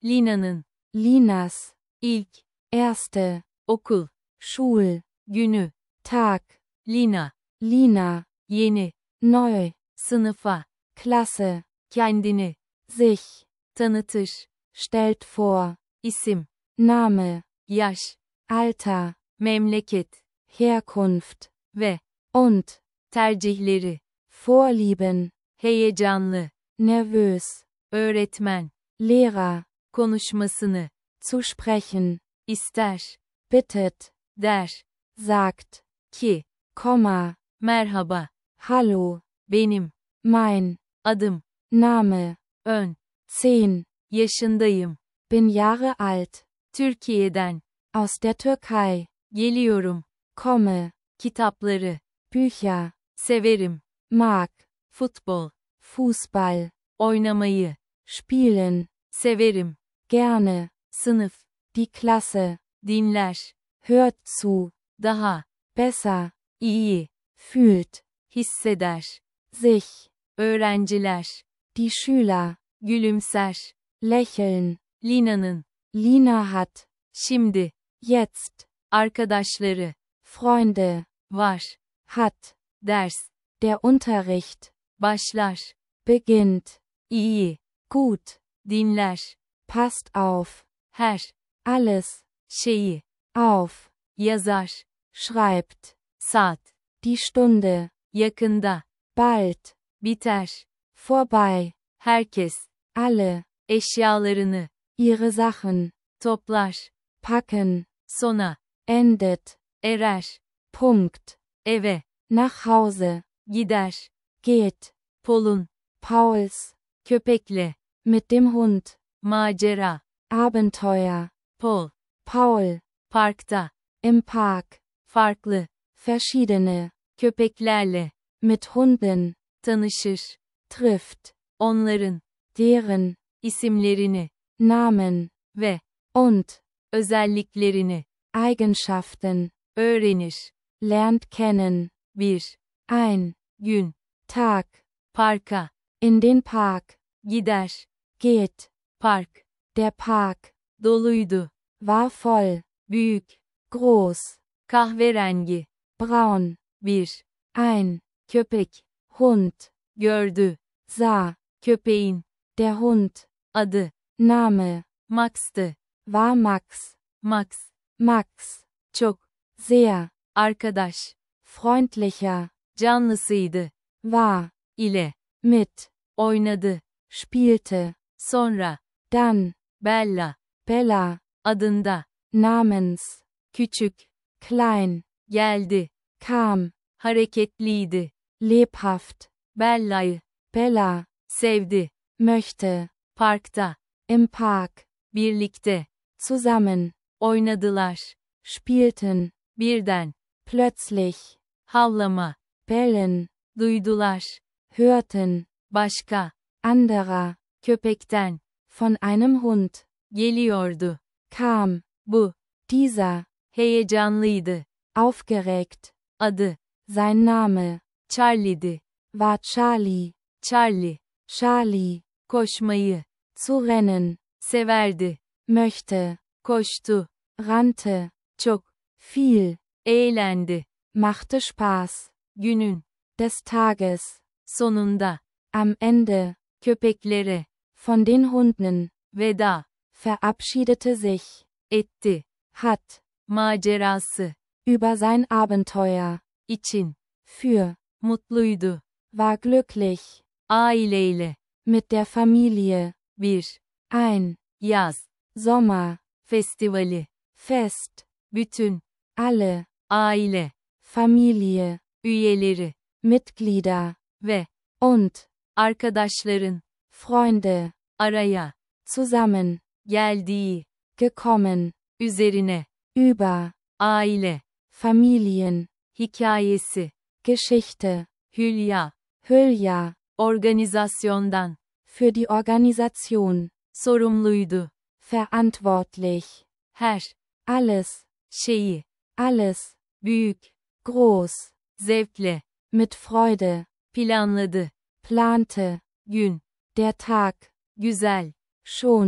Lina'nın, Linas, ilk, erste, okul, Schul, günü, Tag, Lina, Lina, yeni, neu, sınıfa, Klasse, kendini, sich, tanıtır, stellt vor, isim, Name, yaş, Alter, memleket, Herkunft, ve, und, tercihleri, Vorlieben, heyecanlı, nervös, öğretmen, Lehrer, konuşmasını, zu sprechen, ister, bittet, der, sagt, ki, Komma, merhaba, hallo, benim, mein, adım, Name, ön, 10, yaşındayım, bin Jahre alt, Türkiye'den, aus der Türkei, geliyorum, komme, kitapları, Bücher, severim, mag, futbol, Fußball, oynamayı, spielen, severim, gerne, sınıf, die Klasse, dinler, hört zu, daha, besser, iyi, fühlt, hisseder, sich, öğrenciler, die Schüler, gülümser, lächeln, Lina'nın, Lina hat, şimdi, jetzt, arkadaşları, Freunde, var, hat, ders, der Unterricht, başlar, beginnt, iyi, gut, dinler, passt auf, her, alles, şeyi, auf, yazar, schreibt, saat, die Stunde, yakında, bald, biter, vorbei, herkes, alle, eşyalarını, ihre Sachen, toplar, packen, sona, endet, erer, Punkt, eve, nach Hause, gider, geht, Pol'un, Pauls, köpekle, mit dem Hund, macera, Abenteuer, Pol, Paul, parkta, im Park, farklı, verschiedene, köpeklerle, mit Hunden, tanışır, trifft, onların, deren, isimlerini, Namen, ve, und, özelliklerini, Eigenschaften, öğrenir, lernt kennen, bir, ein, gün, Tag, parka, in den Park, gider, geht, park, der Park, doluydu, war voll, büyük, groß, kahverengi, braun, bir, ein, köpek, Hund, gördü, sah, köpeğin, der Hund, adı, Name, Max'tı, war Max, Max, Max, çok, sehr, arkadaş, freundlicher, canlısıydı, war, ile, mit, oynadı, spielte, sonra, dann, Bella, Bella, adında, namens, küçük, klein, geldi, kam, hareketliydi, lebhaft, Bella'yı, Bella, sevdi, möchte, parkta, im Park, birlikte, zusammen, oynadılar, spielten, birden, plötzlich, havlama, bellen, duydular, hörten, başka, anderer, köpekten, von einem Hund, geliyordu, kam, bu, dieser, heyecanlıydı, aufgeregt, adı, sein Name, Charlie'di, war Charlie, Charlie, Charlie, koşmayı, zu rennen, severdi, möchte, koştu, rannte, çok, viel, eğlendi, machte Spaß, günün, des Tages, sonunda, am Ende, köpeklere, von den Hunden, veda, verabschiedete sich, etti, hat, macerası, über sein Abenteuer, için, für, mutluydu, war glücklich, aileyle, mit der Familie, bir, ein, yaz, Sommer, festivali, Fest, bütün, alle, aile, Familie, üyeleri, Mitglieder, ve, und, arkadaşların, Freunde, araya, zusammen, geldiği, gekommen, üzerine, über, aile, Familien, hikayesi, Geschichte, hülya, Hülya, organizasyondan, für die Organisation, sorumluydu, verantwortlich, her, alles, şeyi, alles, büyük, groß, zevkle, mit Freude, planladı, plante, gün, der Tag, güzel, schon,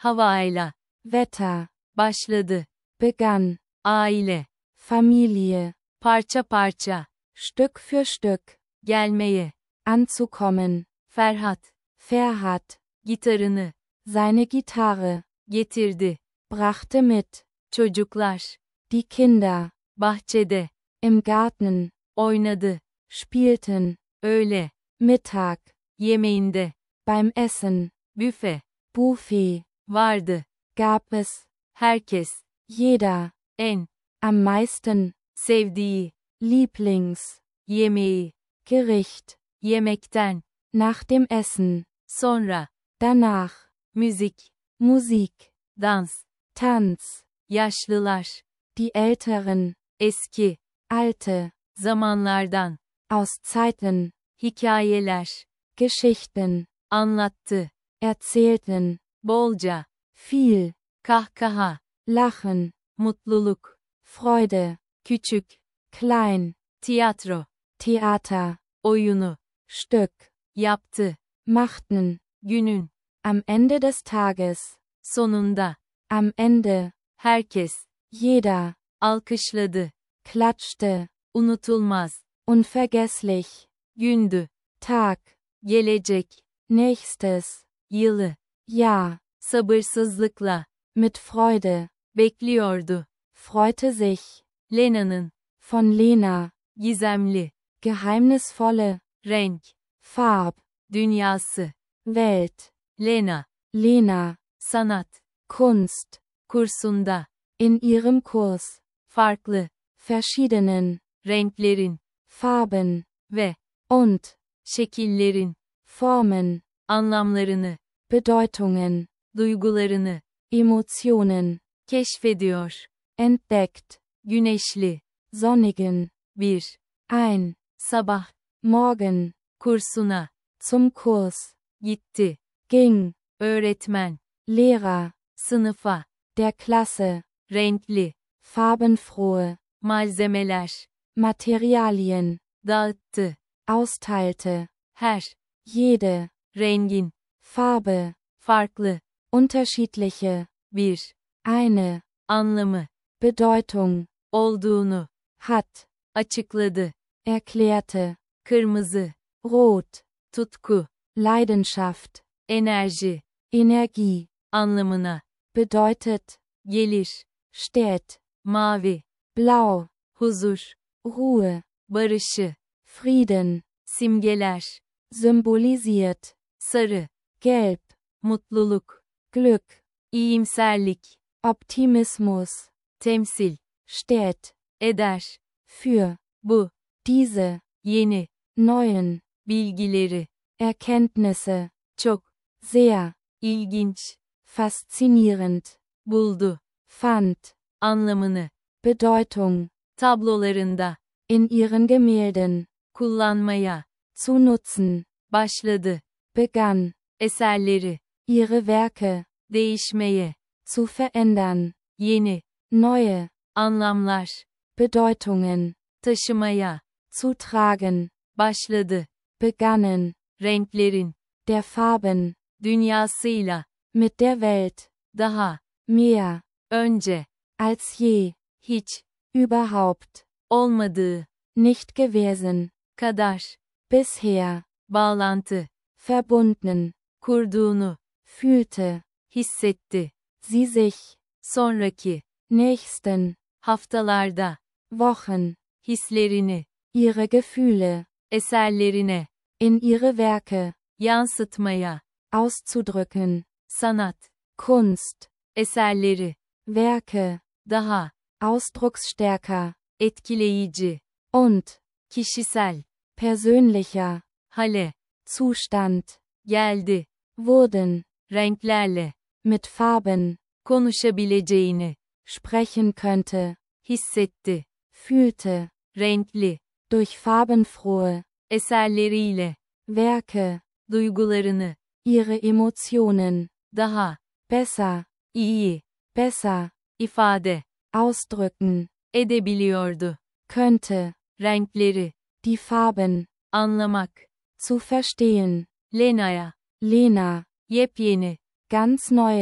havayla, Wetter, başladı, begann, aile, Familie, parça parça, Stück für Stück, gelmeye, anzukommen, Ferhat, Ferhat, gitarını, seine Gitarre, getirdi, brachte mit, çocuklar, die Kinder, bahçede, im Garten, oynadı, spielten, öğle, Mittag, yemeğinde, beim Essen, büfe, Buffet, vardı, gab es, herkes, jeder, en, am meisten, sevdiği, Lieblings, yemeği, Gericht, yemekten, nach dem Essen, sonra, danach, müzik, Musik, dans, Tanz, yaşlılar, die Älteren, eski, alte, zamanlardan, aus Zeiten, hikayeler, Geschichten, anlattı, erzählten, bolca, viel, kahkaha, Lachen, mutluluk, Freude, küçük, klein, tiyatro, Theater, oyunu, Stück, yaptı, machten, günün, am Ende des Tages, sonunda, am Ende, herkes, jeder, alkışladı, klatschte, unutulmaz, unvergesslich, gündü, Tag, gelecek, nächstes, yılı, Jahr, sabırsızlıkla, mit Freude, bekliyordu, freute sich, Lena'nın, von Lena, gizemli, geheimnisvolle, renk, Farb, dünyası, Welt, Lena, Lena, sanat, Kunst, kursunda, in ihrem Kurs, farklı, verschiedenen, renklerin, Farben, ve, und, şekillerin, Formen, anlamlarını, Bedeutungen, duygularını, Emotionen, keşfediyor, entdeckt, güneşli, sonnigen, bir, ein, sabah, morgen, kursuna, zum Kurs, gitti, ging, öğretmen, Lehrer, sınıfa, der Klasse, renkli, farbenfrohe, malzemeler, Materialien, dağıttı, austeilte, her, jede, rengin, Farbe, farklı, unterschiedliche, bir, eine, anlamı, Bedeutung, olduğunu, hat, açıkladı, erklärte, kırmızı, rot, tutku, Leidenschaft, enerji, Energie, anlamına, bedeutet, gelir, steht, mavi, blau, huzur, Ruhe, barışı, Frieden, simgeler, symbolisiert, sarı, gelb, mutluluk, Glück, iyimserlik, Optimismus, temsil, steht, eder, für, bu, diese, yeni, neuen, bilgileri, Erkenntnisse, çok, sehr, ilginç, faszinierend, buldu, fand, anlamını, Bedeutung, tablolarında, in ihren Gemälden, kullanmaya, zu nutzen, başladı, begann, eserleri, ihre Werke, değişmeye, zu verändern, yeni, neue, anlamlar, Bedeutungen, taşımaya, zu tragen, başladı, begannen, renklerin, der Farben, dünyasıyla, mit der Welt, daha, mehr, önce, als je, hiç, überhaupt, olmadığı, nicht gewesen, kadar, bisher, bağlantı, verbunden, kurduğunu, fühlte, hissetti, sie sich, sonraki, nächsten, haftalarda, Wochen, hislerini, ihre Gefühle, eserlerine, in ihre Werke, yansıtmaya, auszudrücken, sanat, Kunst, eserleri, Werke, daha, ausdrucksstärker, etkileyici, und, kişisel, persönlicher, hale, Zustand, geldi, wurden, renklerle, mit Farben, konuşabileceğini, sprechen könnte, hissetti, fühlte, renkli, durch farbenfrohe, eserleriyle, Werke, duygularını, ihre Emotionen, daha, besser, iyi, besser, ifade, ausdrücken, edebiliyordu, könnte, renkleri, die Farben, anlamak, zu verstehen, Lena'ya, Lena, yepyeni, ganz neue,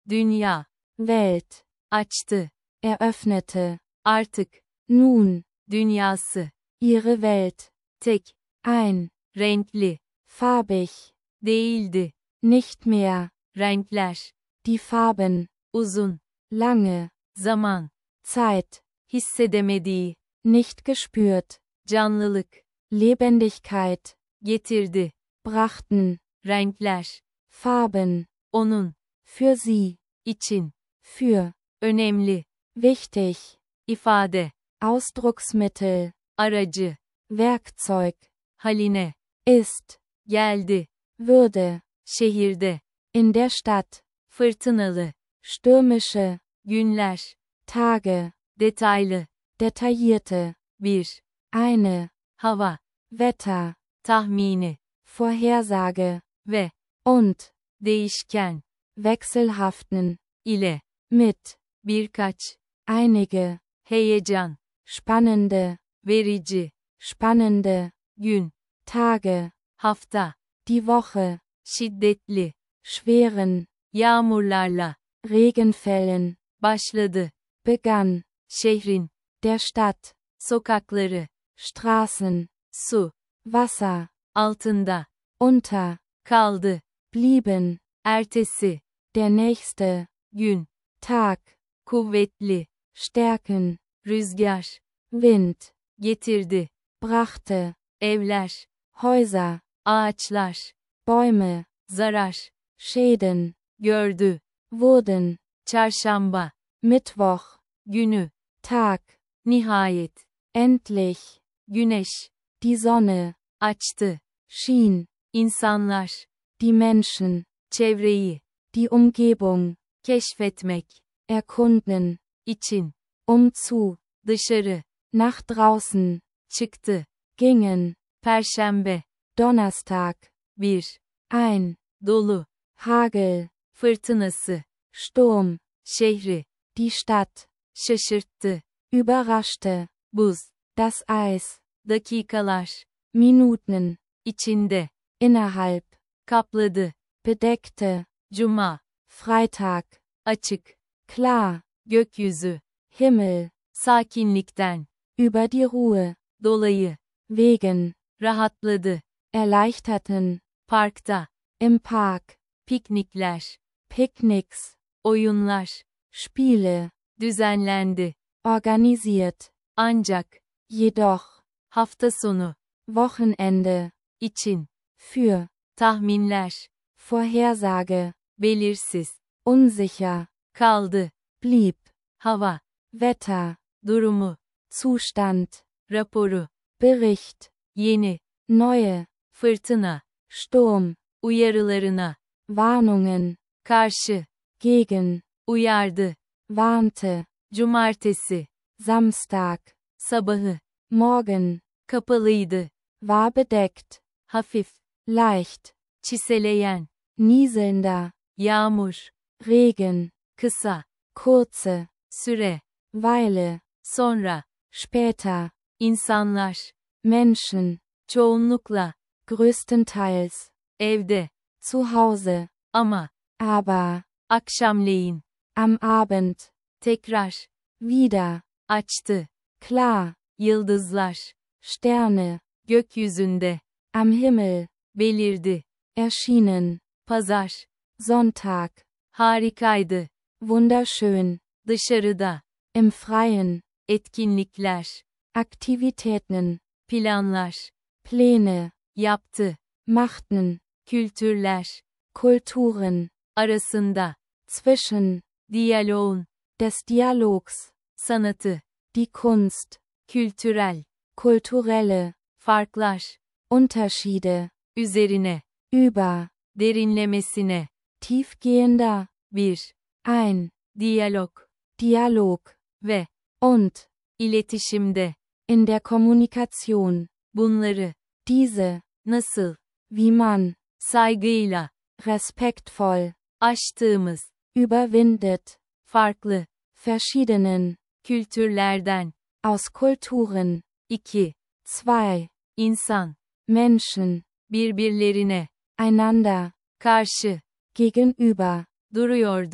Dünya. Welt, Açtı. eröffnete, Artık. nun, Dünyası. ihre Welt, Tek. ein, Renkli. farbig, Değildi. nicht mehr, Renkler. die Farben, Uzun. lange, Zaman. Zeit, Hissedemediği. nicht gespürt, Canlılık. Lebendigkeit, Getirdi. brachten, Renkler. Farben, Onun. für sie, için. für, Önemli. wichtig, İfade. Ausdrucksmittel, Aracı. Werkzeug, Haline. ist, Geldi. würde, Şehirde. in der Stadt, Fırtınalı. stürmische, Günler. Tage, Detaylı. detaillierte, Bir. eine, Hava. Wetter, Tahmini. Vorhersage, Ve. und, Değişken. wechselhaften, ile. mit, Birkaç. einige, Heyecan. spannende, Verici. spannende, Gün. Tage, Hafta. die Woche, Şiddetli. schweren, Yağmurlarla. Regenfällen, Başladı. begann, Şehrin. der Stadt, Sokakları. Straßen, Su. Wasser, Altında. unter, Kaldı. blieben, Ertesi. der nächste, Gün. Tag, Kuvvetli. stärken, Rüzgar. Wind, Getirdi. brachte, Evler. Häuser, Ağaçlar. Bäume, Zarar. Schäden, Gördü. wurden, Çarşamba. Mittwoch, Günü. Tag, Nihayet. endlich, Güneş. die Sonne, Açtı. schien, İnsanlar. die Menschen, Çevreyi. die Umgebung, Keşfetmek. erkunden, için. zu, Dışarı. nach draußen, Çıktı. gingen, Perşembe. Donnerstag, Bir. ein, Dolu. Hagel, Fırtınası. Sturm, Şehri. die Stadt, Şaşırttı. überraschte, Buz. das Eis, Dakikalar. Minuten, İçinde. innerhalb, Kapladı. bedeckte, Cuma. Freitag, Açık. klar, Gökyüzü. Himmel, Sakinlikten. über die Ruhe, Dolayı. wegen, Rahatladı. erleichterten, Parkta. im Park, Piknikler. Picknicks, Oyunlar. Spiele, Düzenlendi. organisiert, Ancak. jedoch, Hafta sonu. Wochenende, için. für, Tahminler. Vorhersage, Belirsiz. unsicher, Kaldı. blieb, Hava. Wetter, Durumu. Zustand, Raporu. Bericht, Yeni. neue, Fırtına. Sturm, Uyarılarına. Warnungen, Karşı. gegen, Uyardı. warnte, Cumartesi. Samstag, Sabahı. morgen, Kapalıydı. war bedeckt, Hafif. leicht, Çiseleyen. nieselnder, Yağmur. Regen, Kısa. kurze, Süre. Weile, Sonra. später, İnsanlar. Menschen, Çoğunlukla. größtenteils, Evde. zu Hause, Ama. aber, Akşamleyin. am Abend, Tekrar. wieder, Açtı. klar, Yıldızlar. Sterne, Gökyüzünde. am Himmel, Belirdi. erschienen, Pazar. Sonntag, Harikaydı. wunderschön, Dışarıda. im Freien, Etkinlikler. Aktivitäten, Planlar. Pläne, Yaptı. machten, Kültürler. Kulturen, Arasında. zwischen, Diyaloğun. des Dialogs, Sanatı. die Kunst, Kültürel. kulturelle, Farklar. Unterschiede, Üzerine. über, Derinlemesine. tiefgehender, Bir. ein, Diyalog. Dialog, Ve. und, İletişimde. in der Kommunikation, Bunları. diese, Nasıl. wie man, Saygıyla. respektvoll, Aştığımız. überwindet, Farklı. verschiedenen, Kültürlerden. aus Kulturen, 2. zwei, İnsan. Menschen, Birbirlerine. einander, Karşı. gegenüber, Duruyordu.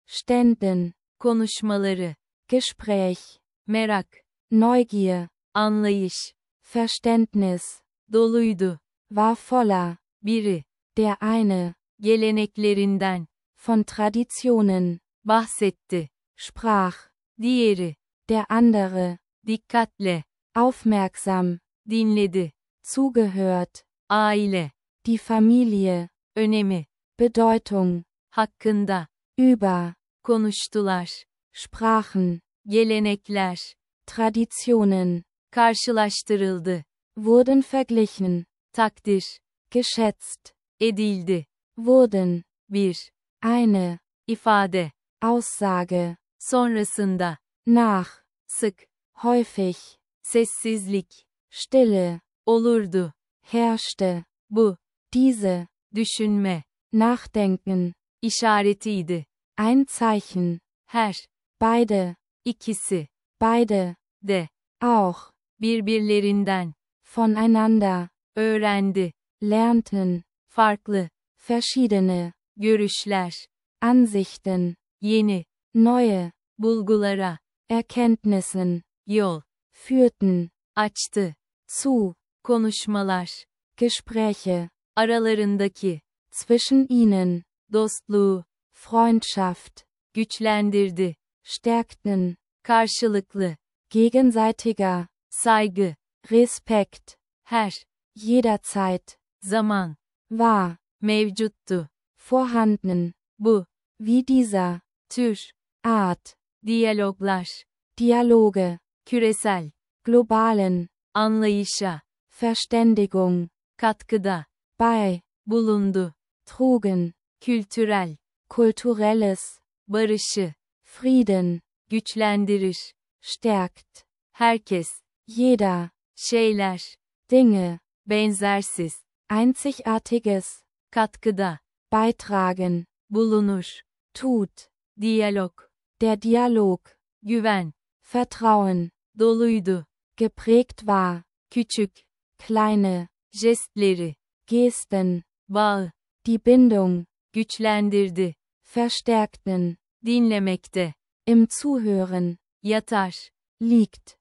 Ständen, konuşmaları, Gespräch, merak, Neugier, anlayış, Verständnis, doluydu, war voller, biri, der eine, geleneklerinden, von Traditionen, bahsetti, sprach, diğeri, der andere, dikkatle, aufmerksam, dinledi, zugehört, aile, die Familie, önemi, Bedeutung, hakkında, über, konuştular, sprachen, gelenekler, Traditionen, karşılaştırıldı, wurden verglichen, takdir, geschätzt, edildi, wurden, bir, eine, ifade, Aussage, sonrasında, nach, sık, häufig, sessizlik, Stille, olurdu, herrschte, bu, diese, düşünme, nachdenken, işaretiydi, ein Zeichen, her, beide, ikisi, beide, de, auch, birbirlerinden, voneinander, öğrendi, lernten, farklı, verschiedene, görüşler, Ansichten, yeni, neue, bulgulara, Erkenntnissen, yol, führten, açtı, zu, konuşmalar, Gespräche, aralarındaki, zwischen ihnen, dostluğu, Freundschaft, güçlendirdi, stärkten, karşılıklı, gegenseitiger, saygı, Respekt, her, jederzeit, zaman, war, mevcuttu, vorhanden, bu, wie dieser, tür, Art, diyaloglar, Dialoge, küresel, globalen, anlayışa, Verständigung, katkıda, bei, bulundu, trugen, kültürel, kulturelles, barışı, Frieden, güçlendirir, stärkt, herkes, jeder, şeyler, Dinge, benzersiz, Einzigartiges, katkıda, beitragen, bulunur, tut, diyalog, der Dialog, güven, Vertrauen, doluydu, geprägt war, küçük, kleine, jestleri, Gesten, bağı, die Bindung, güçlendirdi, verstärkten, dinlemekte, im Zuhören, yatar, liegt,